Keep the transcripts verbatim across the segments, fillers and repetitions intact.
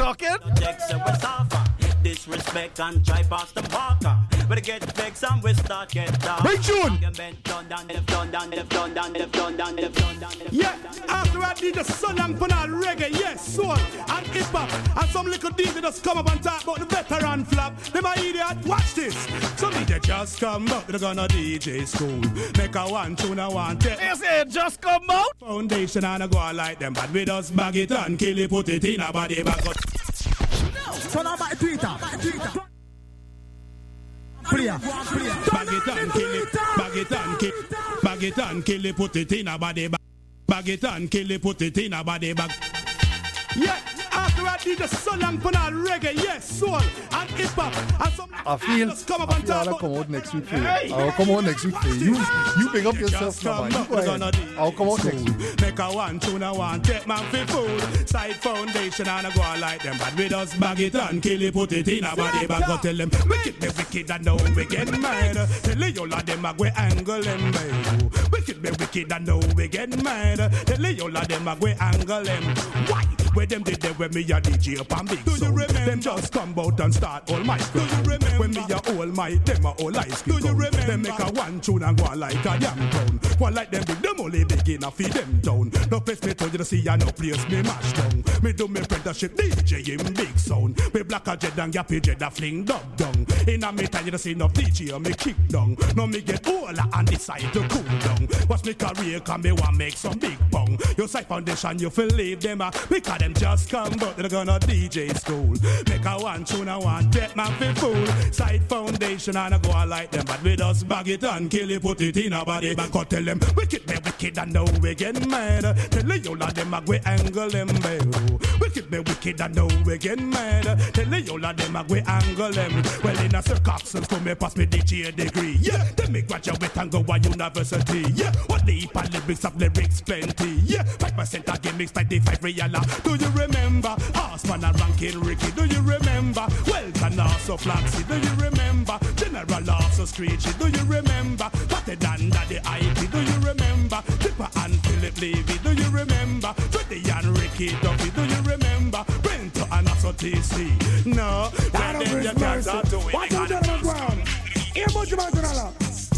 talking? Disrespect and try past the marker. But it get vexed and we start get down. Big tune. Yeah, after I did the sun and put on reggae, yes, soul and hip hop. And some little D J just come up and talk about the veteran flap. Them a idiot, watch this. Some D J just come out, they're gonna D J school. Make a one tune, I want it. You say just come out? Foundation and I go on like them, but we just bag it and kill it, put it in a body bag. Turn on my Twitter, my Twitter. Player, player. Bag it and kill it, bag it and kill it, bag it and kill it, put it in a body bag. Bag it and kill it, put it in a body bag. Yeah, after I did the soul and put on reggae, yes, soul and hip hop. And some I feel, come up I and feel talk I'll about. come out next week for you. I'll come out next week for you. You, you pick up yourself, now, man. You go ahead. I'll come out next week. Make a one tune, I want take man for food. Side foundation and I go on like them, but we just bag it and kill it, put it in a body bag. Go tell them, wicked me wicked and now we get mad. Tell you all of them I go angle them, baby. Wicked me wicked and now we get mad. Tell you all of them I go angle them. Why? Where them did they when me a D J up and big do you remember? Them just come out and start all my do you remember? When me a all my them a all ice do you remember? Them make a one tune and go on like a damn town. One like them big, them only big enough feed them down. No place me told you to see and no place me mash down. Me do me apprenticeship D J in big sound. Me black a jet and yappy jet a fling dog down. In a me time you to see enough D J me kick down. No me get older and decide to cool down. Watch me career come me want make some big bong. Your side foundation you feel leave them a because them just come but they're gonna D J school. Make a one tune I want that man for fool. Side foundation and I go on like them, but we just bag it and kill it, put it in a body bag. Go tell them wicked me wicked and now we get mad. Tell you all of them a go angle them, baby. Wicked me wicked and now we get mad. Tell you all of them a go angle them. Well in a circumstance to me pass me D J degree. Yeah, then me graduate and go to university. Yeah, what the heap of lyrics of lyrics plenty. Yeah, five percent of gimmicks ninety-five real. Do you remember Horseman and Rankin Ricky? Do you remember Welton also Flaxy? Do you remember General also Screechy? Do you remember Patty Dan Daddy Ivy? Do you remember Tipper and Philip Levy? Do you remember Freddie and Ricky Duffy? Do you remember Brento and also T C? No, that when them you can't start doing it. Watch out on the ground. Here, much about it.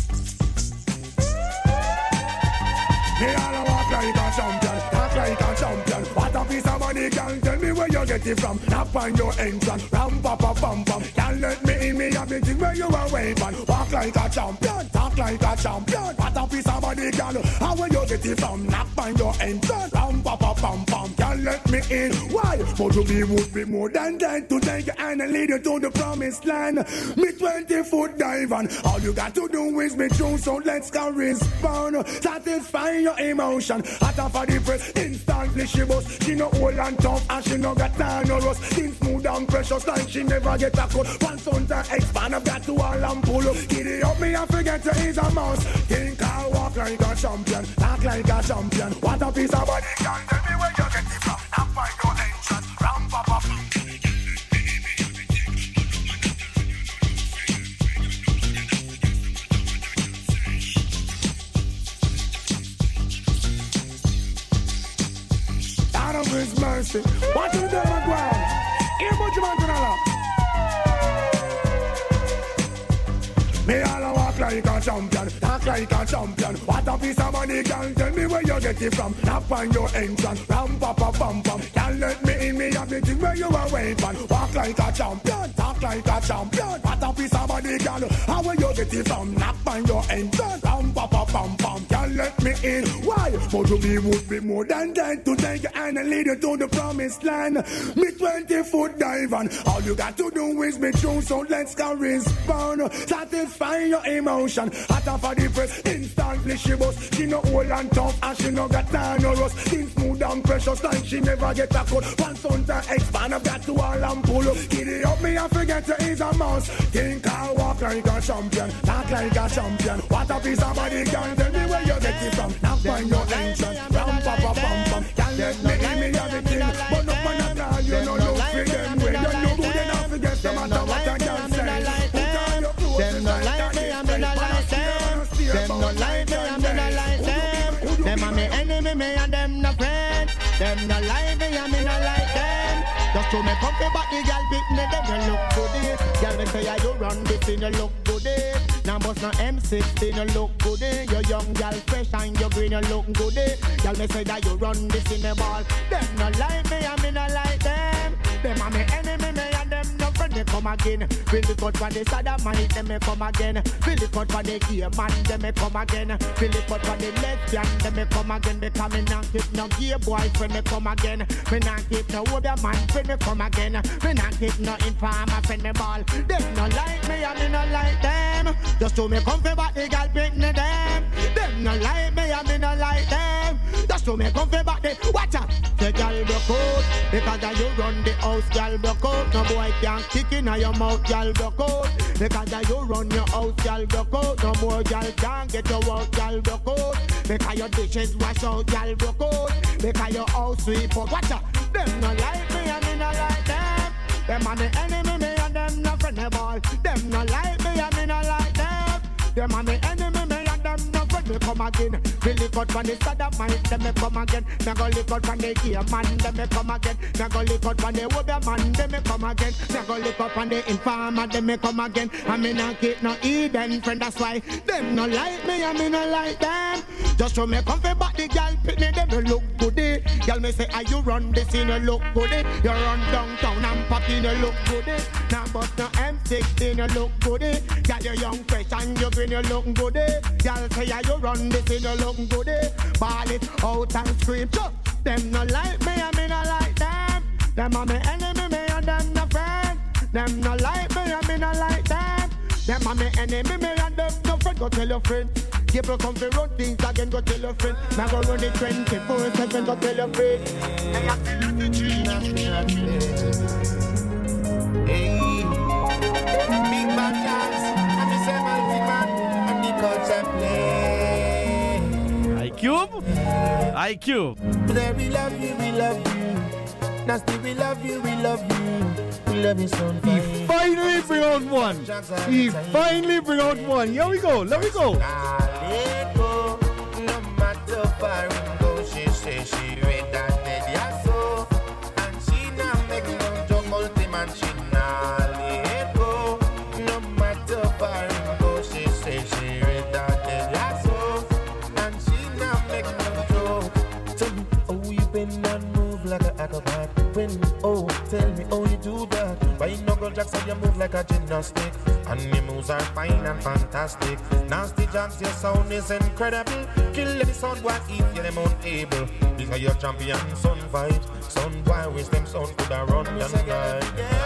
Me all walk like a champion, talk like a champion. What a piece of money, girl, tell me where you get it from. Knock on your entrance, ram pa pa pam pam. Can't let me in, me have the thing where you are waving. Walk like a champion, talk like a champion. What a piece of money, girl, how where you get it from? Knock on your entrance, ram pa pa pam pam. Can't let me in, why? But you be would be more than that to take your hand and lead you to the promised land. Me twenty foot dive and all you got to do is me true, so let's go respond. Satisfy your emotion, hot off of the press, instantly she bust. She no old and tough and she no got time no rust. Things smooth and precious like she never get a cut. One son to expand, I've got to all and pull up. Giddy up me, I forget to ease a mouse. Think I walk like a champion, talk like a champion. What a piece of body, can tell me where you get it from. Now find your entrance, ram pa pa. Out of His mercy, what you do on ground? Here, much man to know. Me all walk like a champion, talk like a champion. What a piece of money, girl, tell me where you get it from. Knock on your entrance, ram pa pa pam pam. Can't let me in, me have the thing where you are waving. Walk like a champion, talk like a champion. What a piece of money, girl, how where you get it from? Knock on your entrance, ram pa pa pam pam. Can't let me in, why? But you be would be more than that to take your hand and lead you to the promised land. Me twenty foot dive and all you got to do is me true, so let's go respond. Satisfy your emotion, hot off of the press, instantly she bust. She no old and tough and she no got time no rust. Things smooth and precious like she never get a cut. One son to expand, I've got to all and pull up. Giddy up me, I forget to ease a mouse. Think I walk like a champion, talk like a champion. What a piece of body, girl, tell me where you get it from. Now find your entrance, ram pa pa pam pam. Can't let me in, me have the thing, but no man at all, you know no for them. When you know good enough, forget no matter what I can say. Put on your clothes, them no like me, I'm in a like them. Them no like me, I'm in a like them. Them are me enemy, me and them no friend. Them no like me, I'm in a like them. Just to me comfy body, girl, pick me, then you look good. Girl, me say you run this thing, you look good. Now bust no M sixteen, you look good. You young girl, fresh and you green, you look good. Girl, me say that you run this in the ball. Them no like me, and me no like them. Them are me enemy, me and them no friend. Me come again. Feel the cut for the sodomite, them me come again. Feel the cut for the gay man, them me come again. Feel the cut for the lesbian, them me come again. Because me not keep no gay boyfriend, me come again. Me not keep no other man friend, me come again. Me not keep no informer friend, me ball. Them no like me, and me no like them. Just to me comfy back the girl pick me them. Them no like me, and me no like them. Just to me comfy back the watch out. The girl broke out because of you run the house, girl broke out. No boy can't kick in your mouth, girl broke out. Because of you run your house, girl broke out. No more girl can't get your work, girl broke out. Because your dishes wash out, girl broke out. Because your house sweep out, watch out. Them no like me, and me no like them. Them are the enemy, me and them no friend of all. Them no like me, and me no like them. Them are the enemy, me and them no friend. Me come again. Me lick out from the sodomite, them me come again. Me go lick out from the gay man, them me come again. Me go lick out from the woman man, them me come again. Me go lick out from the informer, them me come again. And me not keep no Eden friend, that's why them no like me and me no like them. Just show me comfy back the girl, pick me them you look good. Girl me say, are you run this in you look good? You run downtown and pop in you look good. Now bust no M sixteen you look good. Girl you young fresh and you green you look good. Girl say, are you run this in you look good? Ball it out and scream. Them no like me and me no like them. Them are me enemy, me and them no friend. Them no like me and me no like them. Them are me enemy, me and them no friend. Go tell your friend. People come to run things again, go tell your friend. Now go run it twenty-four seven, go tell your friend. Hey, I feel like the tree. Hey, big bad dance. And me say my big man, and the culture play. I-Cube? I-Cube. Today we love you, we love you. Nasty, we love you, we love you. We love you so He finally bring out one. He finally bring out one. Here we go, let me go. Let go, no matter where we go. She say she read that dead yeah so, and she not make no joke ultimate. She not let go, no matter where we go. She say she read that dead yeah so, and she not make no joke. Tell me, oh you bend and move like an acrobat. When oh tell me, oh you do that. Why knuckle jacks and you move like a gymnastic? And your moves are fine and fantastic. Nasty jacks, your sound is incredible. Kill any sound boy if you're them unable. Because you're champion, son vibes. Son boy, wish them son could have run and ride.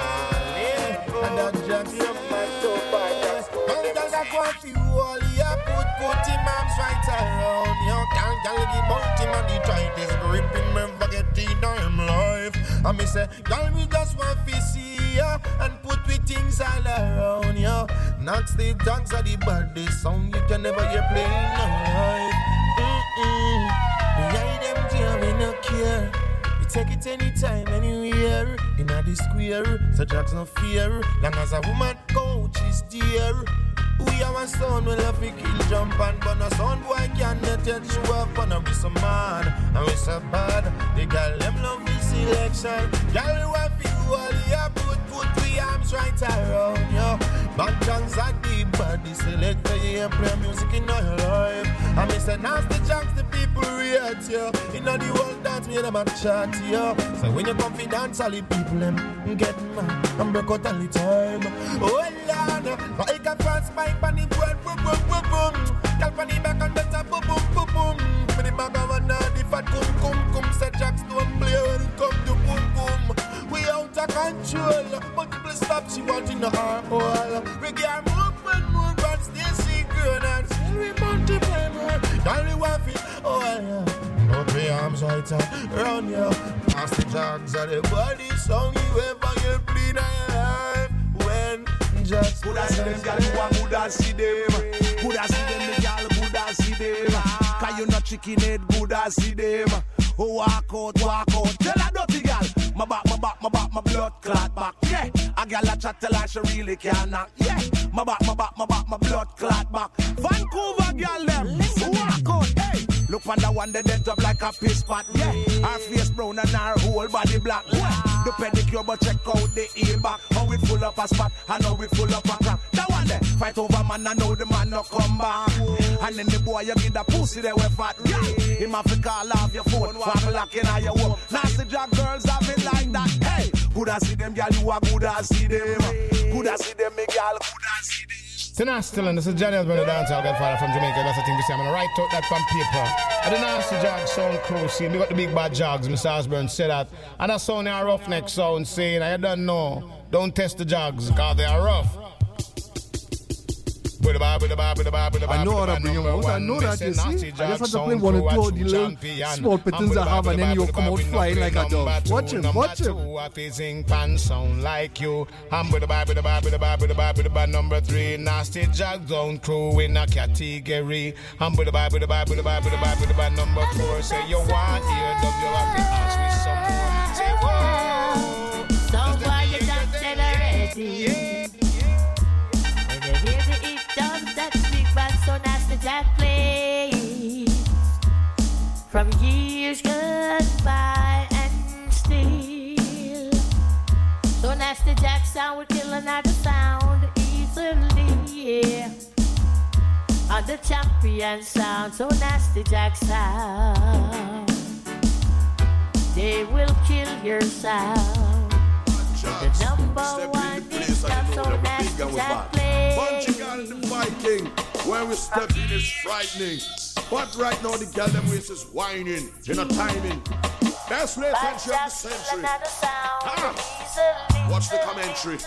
And that jacks, you're my toe fighters. Don't tell that one for you all, yeah. Put, put him arms right around. You can't tell him about him and he try this grip him and forget in him life. And me say, girl, me just want to see ya and put we things all around ya. Not the dogs of the body song you can never hear playing no life. Mm-mm. We hide them dear, we no care. We take it anytime, anywhere. In a the square, so Jack's no fear. Long as a woman coach is dear. We have a son, we love to kill, jump and burn a son. Boy can't let you up and we so mad and we so bad. The girl them love me selection. Girl you have you all yeah, put put we arms right around you. Back John's at the body selector, you play music in all your life. And me say nasty jacks the people react you. You know the world dance me them a chat you. So when you come fi dance all the people them get mad and break out all the time. Oh Lord, but I can France pipe and the board boom boom boom boom. Tell for the back and better boom boom boom boom. For the back of another the fat cum cum cum. Say jacks don't play when it come to boom boom. We out of control. Multiple stops she want in the heart wall. We get movement, movement, still see good and still we multiply more. Girl we want it, oh yeah. Don't play arms right around you. Ask the jacks of the body song you ever you play in your life. When just could I see them, girl, you want could I see them? Could I see them, girl, could I see them? Cause you not chicken head, could I see them? Oh, walk out, walk out. Tell her dirty girl, my back, my back, my back, my blood clot back. Yeah, a girl a chat tell her she really can't knock. Yeah, my back, my back, my back, my blood clot back. Vancouver girl them, walk out. Hey, look on the one that dead up like a piss pot. Yeah, her face brown and her whole body black. Yeah. the pedicure, but check out the heel back. How it full up a spot, I know it full up a crack. That one there, fight over man, I know the man no come back. And then the boy, you get the pussy there with fat. Yeah, him have to call off your phone, walk locking on your wall. Nasty Jack girls have it like that. Hey, good I see them, girl, you are good I see them. Good I see them, me girl, good I see them. Tonight still, and this is Johnny Osborne, the dancehall godfather from Jamaica. That's the thing we say. I'm gonna write out that from paper. I the Nasty Jog sound crew scene. We got the big bad jogs. Mister Osborne said that. And that sound our roughneck sound saying, I don't know. Don't test the jogs, because they are rough. I know how to bring him out. I know that, you see. I just have to play one or two of the little small pittons I have, and then you come out flying like a dove. Watch him, watch him. Sound like you. I'm with the bar, with the bar, with the bar, with the bar, with the bar. Number three, Nasty Jog Zone crew in a category. I'm with the bar, with the bar, with the bar, with the bar, with the bar. Number four, say you want here, W have to ask me some more. Say whoa. So why you done said already? When you hear the it done, that big band so Nasty Jack plays from years gone by and still. So Nasty Jack sound will kill another sound easily, yeah. On the champion sound, so Nasty Jack sound, they will kill your sound. The number one is not so Nasty Jack plays. Bunch of in the Viking, where we step in is frightening. But right now the girl them waist is whining, in a timing. Best rate entry of the century. Ah. Watch the commentary.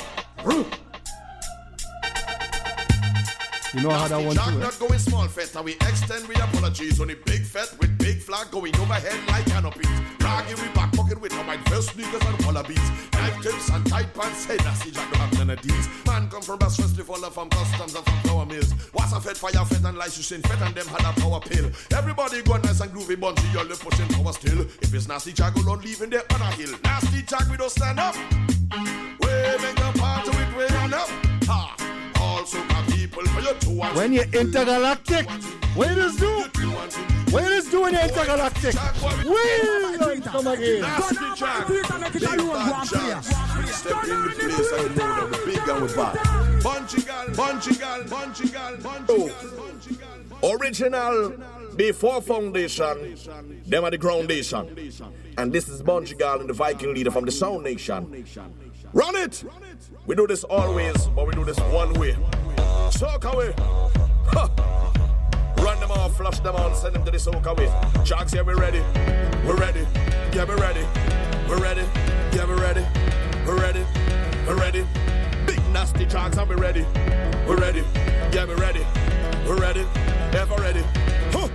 You know how that one too, not going small fest, and we extend we apologies on the big fest with big flag going overhead like canopies. Raggy we back pocket with my first sneakers and wallabies. Knife tips and tight pants, hey, Nasty Jack don't have none of these. Man come from Bass Festival and from customs and from flour mills. What's a fed, fire fed and licensing fed and them had a power pill. Everybody go nice and groovy, bunchy, y'all pushing power still. If it's Nasty Jack, go on leaving there on a hill. Nasty Jack, we don't stand up. We make a party with way on up. Ha! Also got people for your two and when you're intergalactic, what you just do? What you just do when you're intergalactic? Will come again. Nasty Jack, big bad Jacks. Step in the place and you know them, the big and we bad. Bunchy gal, bunchy gal, bunchy gal, bunchy gal. Original before foundation, them are the groundation. And this is Bunchy Gal and the Viking leader from the Sound Nation. Run it! We do this always, but we do this one way. Soak away. Ha. Run them off, flush them out, send them to the soak away. Jags, yeah, we're ready. We're ready. Yeah, we're ready. We're ready. Yeah, we're ready. We're ready. We're ready. Big nasty Jags, and we're ready. We're ready. Yeah, we're ready. We're ready. Ever ready. Huh.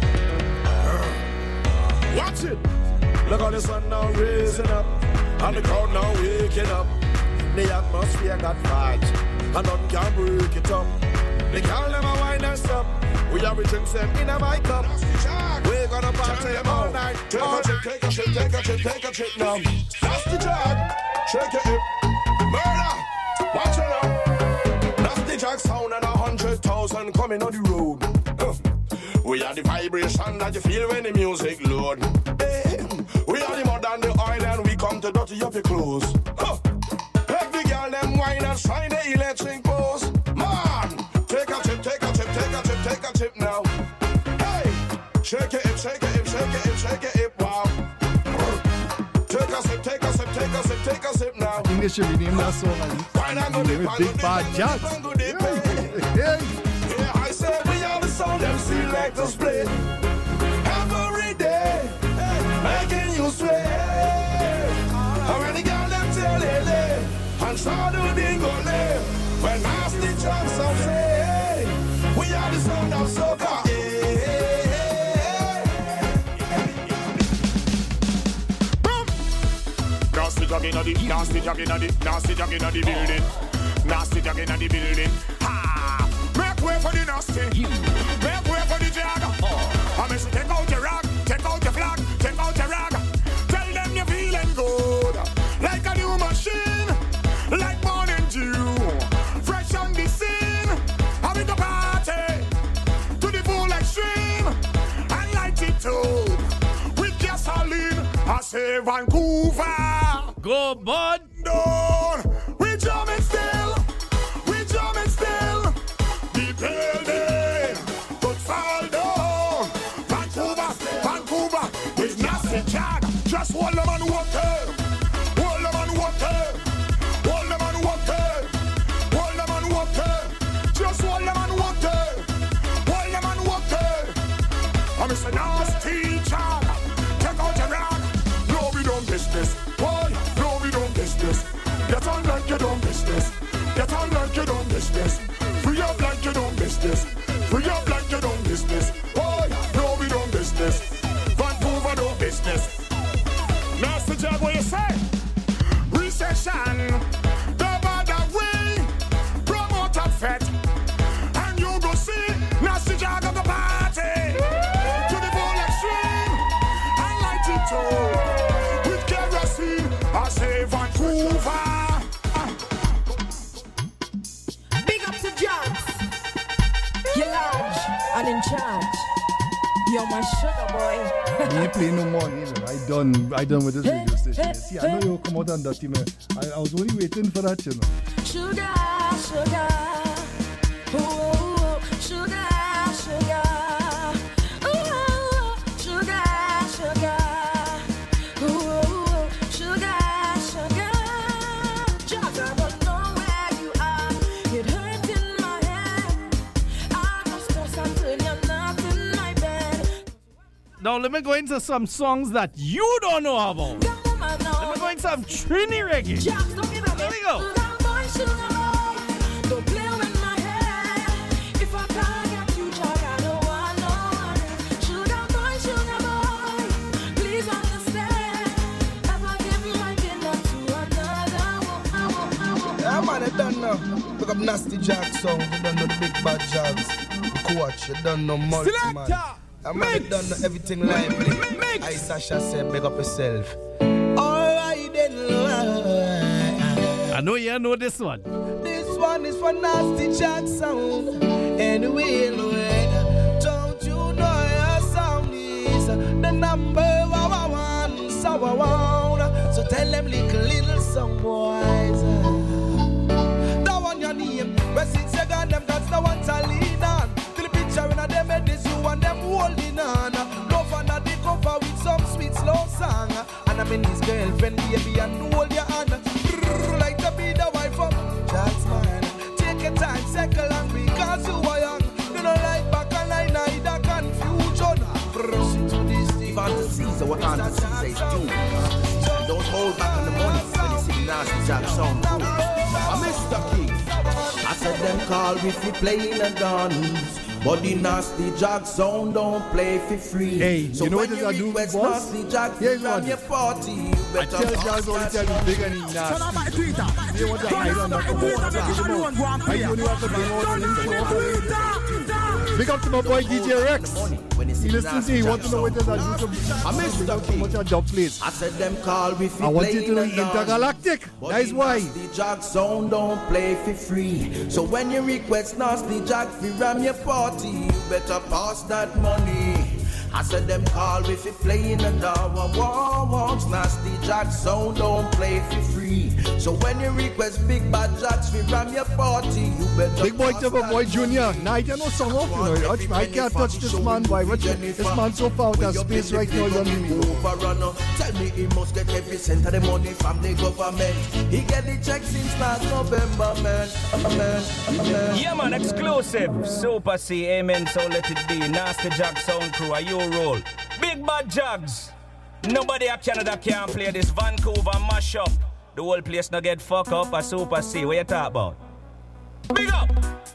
Watch it. Look how the sun now raising up, and the crowd now waking up. The atmosphere got fight, and none can break it up. The girl never wind us up. We have a drink them in a my cup. We're gonna party all night. Take a trip, take a trip, take a trip, take a trip now. That's the jog. Shake your hip. Murder. Watch it now. That's the jog sound and a hundred thousand coming on the road. Uh. We are the vibration that you feel when the music load. Hey. We are the mud and the oil and we come to dirty up your clothes. Huh. Every girl them wine and shine the electric pose. Man, take a trip, take a trip, take a trip, take a trip now. Hey, shake it, shake it, shake it, shake it, wow. Take a sip, take a sip, take a sip, take a sip now. I think they should rename that song and name it Big Bad Jacks. Yeah, I say we are the sound them selectors play every day, making you sway. Already got them tell it, and start to dingo lay. When Nasty Jags sound say, we are the sound of soca. Nasty Jog inna the, Nasty Jog inna the, Nasty Jog inna the building, Nasty Jog inna the building. Ha! Make way for the nasty, make way for the jag. I miss take out your rag, take out your flag, take out your rag. Tell them you're feeling good, like a new machine, like morning dew, fresh on the scene. Having a party to the full extreme, and light it up with gasoline. I say Vancouver. Good go, bud. Down. We jamming still. We jamming still. The building could fall down. Vancouver, Vancouver, with nasty jag. Just hold them and walk there. Hold them and walk there. Hold them and walk there. Hold them and walk there. Just hold them and walk there. Hold them and walk there. I'm Mister Nasty Jag. Take out your rag. No, we don't business. Why? No, we don't business. Get on like you don't business. Get on like you don't business. Free up like you don't business. Free up like you don't business. Why? No, we don't business. Vancouver don't business. Nasty Jag, what you say? Recession. The bother way. Promote a fete. And you go see Nasty Jag of the party. To the full extreme. And light it too. With kerosene. I say Vancouver. Big up to Jags. You're large and in charge. You're my sugar boy. I ain't playing no more either. I done, I done with this radio station. See, I know you'll come out on that team. I, I was only waiting for that, you know. Sugar, sugar. Ooh, sugar, sugar. Ooh, sugar, sugar. Ooh, sugar, sugar. Just I don't know where you are. It hurts in my head. I must toss until you're not in my bed. Now let me go into some songs that you don't know about. Let me go into some Trini reggae. There we go. Don't play with my head. If I can't get you, Jack, I don't want no one. Sugar boy, sugar boy, please understand. If I give you my dinner to another one. Yeah, man, I don't know. Pick up Nasty Jag song. You don't know the big bad Jags. Coach, you don't know multi man. I man, you don't know everything lively. I Sasha said, big up yourself. Alright then, I know you know this one. This one is for Nasty Jag sound. Anyway, Lord, don't you know your sound is the number one, so one. So tell them little little song boys. That one your name, but since you got them, that's the one to lean on. Till the picture in a them head is you and them holding on. Love under the cover with some sweet slow song. And I'm in his girlfriend, baby, and hold your hand. Like to be the wife of Jack's man. Take your time, second long because you are young. You don't like back and I neither confusion. Listen to this, Even the Caesar, what on the Caesar is due. Don't hold back on the money when you see Nasty Jag song. I'm Mister King. I said them call if you playing a dance. But the Nasty Jag sound don't play for free. Hey, so you know when what you I do, request boss? Nasty Jag Here's from what. your party, you I better tell Jazz all the time he's bigger than he's nasty. You want to hide on that computer. I only have to bring all the info. Big up to my boy D J Rex. He listens to me, he wants to know whether I do some. I missed the key. Much a dub place. I said them call if you I want play you to know intergalactic. That's why. Nasty Jag sound don't play for free. So when you request Nasty Jag for ram your party, you better pass that money. I said them call if you play in the door. War wants Nasty Jag sound don't play for free. So when you request Big Bad Jacks for ram your party, you better Big boy pass to that boy Junior. Nah, I know song off, you know. I can't touch this man. Why? What? This man so far out of space right now. Overrunner. Tell me he must get every cent of the money from the government. He get the check since last November, man. man, man. Yeah, man, exclusive. Super C, amen, so let it be. Nasty Jag sound crew, are you roll? Big Bad Jags. Nobody at Canada can play this Vancouver mashup. The whole place no get fuck up a Super C. What you talk about? Big up!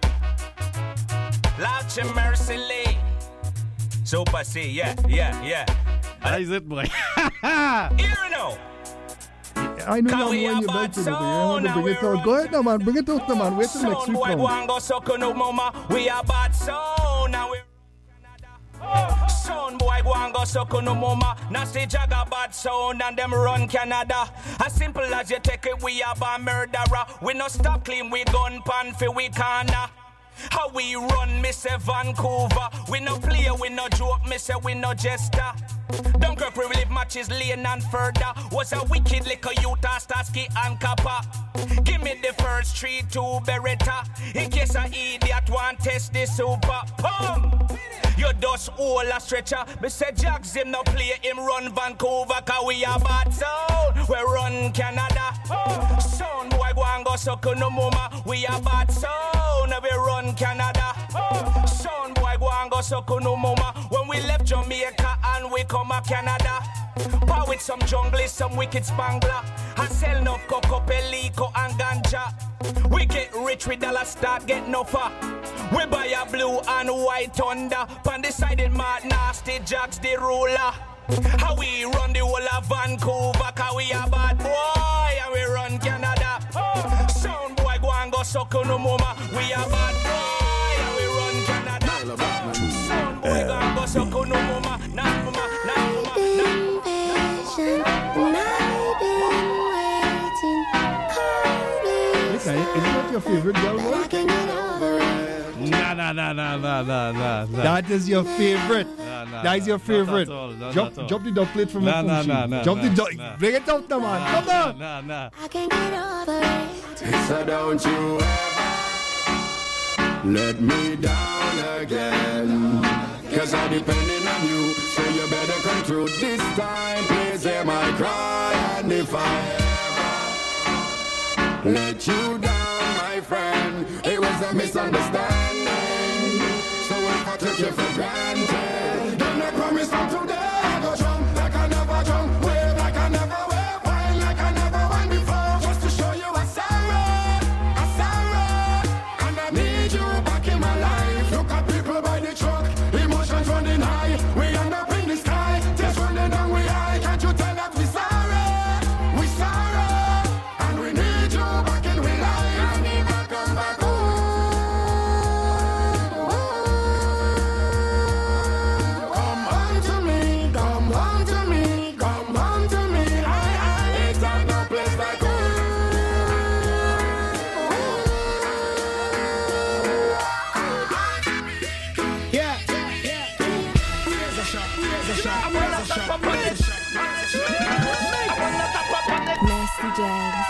Large and Mercy Lane. Super C, yeah, yeah, yeah. That is it, boy. Here now. I know you want your belt to do. You want to bring it out. Go ahead now, man. Bring it out now, man. Wait till next week. Boy, go and go suck no mama. We are bad sound and we Oh, son boy go and go suck no mama. Nasty Jag a bad sound and them run Canada. As simple as you take it, we are a murderer. We no stop clean, we gun pan for we corner. How we run, me say Vancouver. We no play, we no joke, me say we no jester. Dunkirk, we live matches lane and further. Was a wicked liquor youth, Starsky and Kappa. Give me the first three, two Beretta. In case I idiot want test the super pump. You dust all a stretcher. Me say Jags him no play him run Vancouver. Cause we a bad sound. We run Canada. Sound boy go and go suck no mama. We a bad sound. We run Canada. Sound boy go and go suck no mama. When we left Jamaica and we come a Canada. Power with some junglies, some wicked spangler. And sell no coco, pelico and ganja. We get rich with dollars, start get no far. We buy a blue and white Honda. Pan decided mad nasty Jags the ruler. How we run the whole of Vancouver. Cause we a bad boy and we run Canada. Sound boy go and go suck no mama. We a bad boy and we run Canada. Sound boy go and go suck no mama. Nah mama, nah mama, nah mama. Listen, is it not your favorite girl? Nah, nah, nah, nah, nah, nah, nah. That is your favorite. Nah, nah, that is your favorite. Not at all, not jump, at all. jump the dub plate from Nah, the nah, phone. nah, nah, Jump nah, the dub. nah. Bring it out now, man. Nah, Come nah, on. Nah, nah. I can't get over it. So don't you ever let me down again. Cause I'm depending on you. So you better come through this time. Please hear my cry. And if I ever let you down, my friend, it was a misunderstanding. So if I took you for granted, then I promise from today I go jump like I never jump, wave like I never wave, wine like I never wine before, just to show you a sorrow, a sorrow. And I need you back in my life. Look at people by the truck, emotions running high. We end up in the sky, tears running down we high. Can't you tell that we sorry, we sorry, and we need you back in we life. I never come back home. Come home to me, come home to me, come home to me. I, I ain't got no place like home. Yeah, yeah. Here's a shot, here's a shot, here's a shot. Nasty Jags.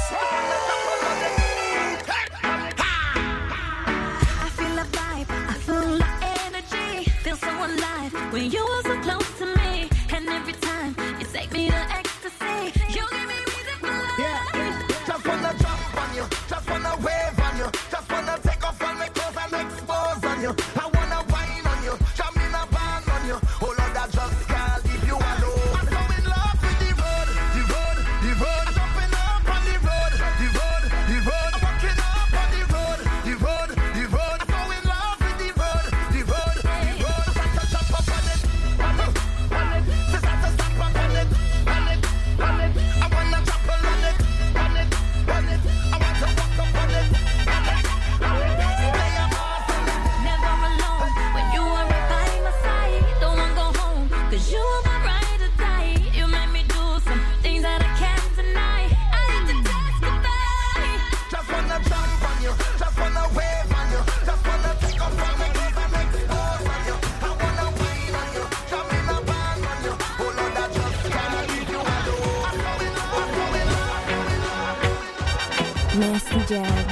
I feel a vibe, I feel the energy, feel so alive when you are so close to me. And every time you take me to ecstasy, you give me reason for life. Just wanna jump on you, just wanna wave on you, just wanna take off all my clothes and expose on you. I wanna wine on you, jump in a band on you. Oh Lord, I just can't leave you alone. I'm so in love with the road, the road, the road. I'm jumping up on the road, the road, the road. I'm walking up on the road, the road, the road. I'm so in love with the road, the road, the road. I want to jump up on it, on it, on it. Just have to stop up on it, on it, on it. I wanna jump on it, on it, on it. I want to walk up on it, on it, on it. Play a part on it. Never alone when you are right by my side. Don't wanna go home, cause you are my ride or die. You make me do some things that I can't deny. I need to testify. Just wanna jump on you, just wanna wave on you, just wanna take off all my clothes and expose on you. I wanna wine on you, jump in a band on you. Oh Lord, I just can't leave you alone. I'm so in love, I'm so in love, I'm in love. Nasty Jags.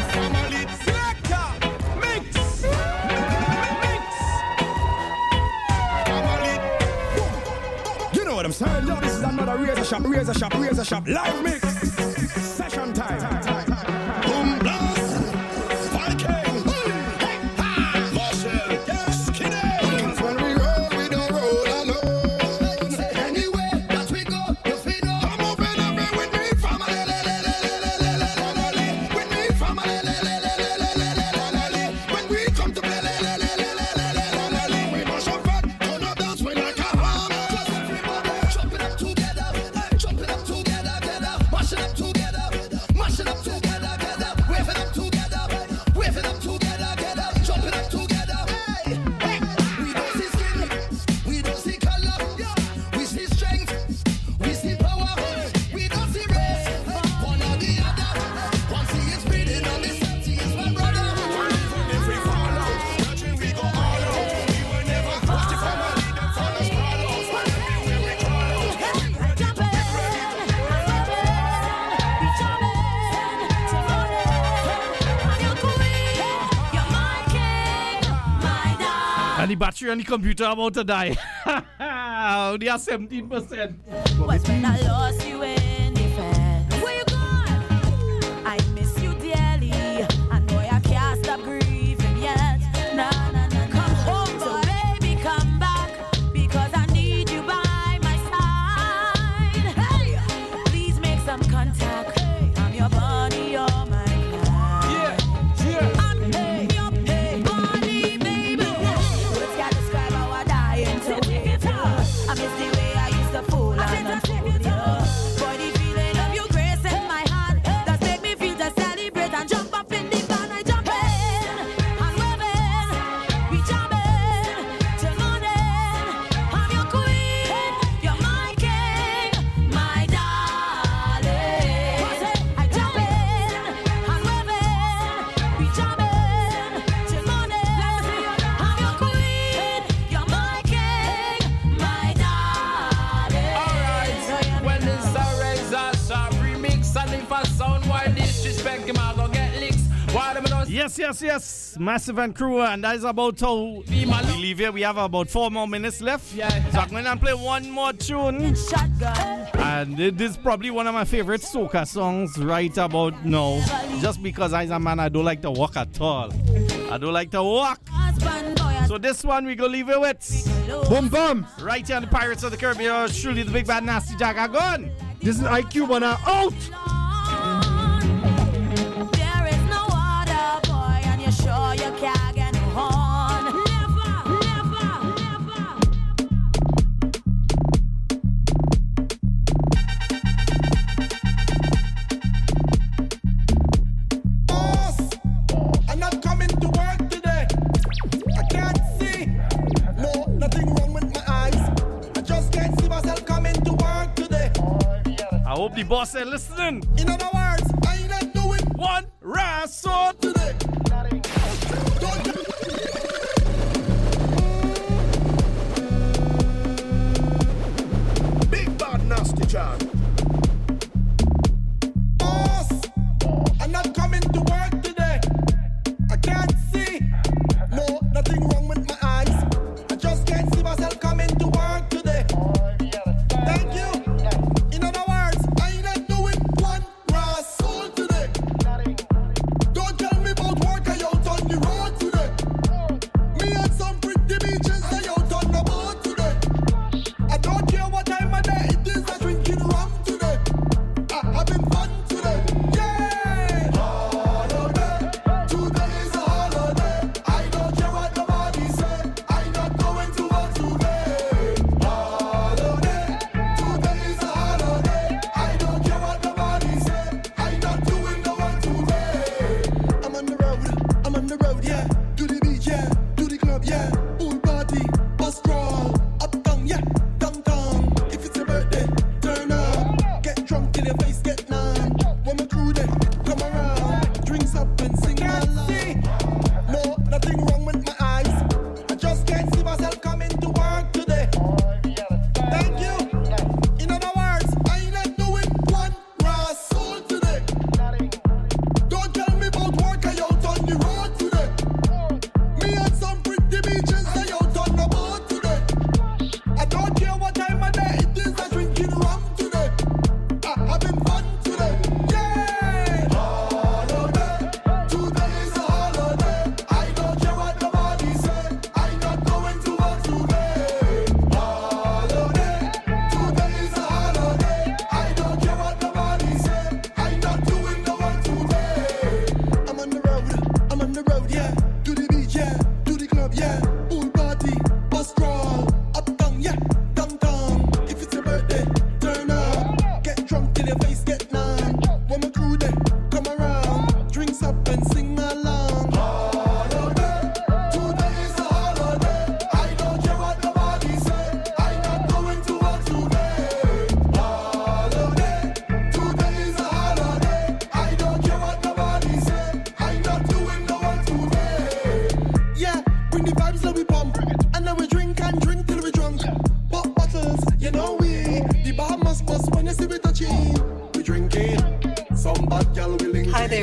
You know what I'm saying? Yo, this is another razor shop, razor shop, razor shop, live mix, session time. Boom, blast, Viking, hey, ha, Marshall, Skinny. Because when we roll, we don't roll alone. Anywhere that we go, yes we know. I'm moving away with me, family, le, le, le, le, le, le, le, le, le. With me, family, le, le, le, le, le, le, le, le, le. When we come to play, le, le, le, le, le, le, le, le, le. We mash up back, turn up dance, we like a hammer. Just everybody, jump it up together, jump it up together, together. Mash it up together, mash it up the battery on the computer about to die. Only have seventeen percent. Was when I lost you in defense. Where you gone? I miss you dearly. I know I can't stop grieving yet. Nah, nah, nah, come home, so baby, come back. Because I need you by my side. Hey, please make some contact. I'm your bunny, you're my cat. Yeah, yeah. I'm hey, your hey, bunny, baby. Words can't describe how I die into it. I miss the way I used to fool and unfold you. Boy, the feeling of your grace in my heart does make me feel to celebrate and jump up in the van. I jump in and waving, we jumping till morning. I'm your queen, you're my king, my darling. I jump in and waving, we jumping till morning. I'm your queen, you're my king, my darling. Alright, when it's a razor sharp remix, and if I sound wild disrespect him, I'll go get licks. Why them don't Yes, yes, yes. Massive and Crew, and that is about how we leave here. We have about four more minutes left. Yeah. So I'm going to play one more tune. Shotgun. And it is probably one of my favorite soca songs right about now. Just because as a man, I don't like to walk at all. I don't like to walk. Husband, boy, and So this one we go leave it with. Boom, boom. Right here on the Pirates of the Caribbean. Surely the big bad nasty Jack are gone. This is I Q, man. Out. there is no other boy, and you're sure you can't get no horn. Never, never, never. Boss, I'm not coming to work today. I can't see. No, nothing wrong with my eyes. I just can't see myself coming to work today. I hope the boss is listening. In other words, I ain't not doing One wrestle. today. Don't Big bad nasty John. boss, I'm not coming to work today. I can't see. No, nothing wrong with my eyes. I just can't see myself coming to work today. Thank you. In other words, I ain't not doing one raw soul today. Don't tell me about work, I out on the road today. Me and some pretty beaches, I out on the boat today. I don't care what time of day it is, I'm drinking rum today. I having fun today. Yeah! Holiday. Today is a holiday. I don't care what nobody say. I'm not going to work today. Holiday. Today is a holiday. I don't care what nobody say. I'm not doing no work today. I'm on the road. I'm on the road, yeah. To the beach, yeah. To the club, yeah. Pool party. Bus crawl. Uptown, yeah. Downtown. If it's a birthday, turn up. Get drunk till your face get numb. When my crew there, come around. Drinks up and sing along.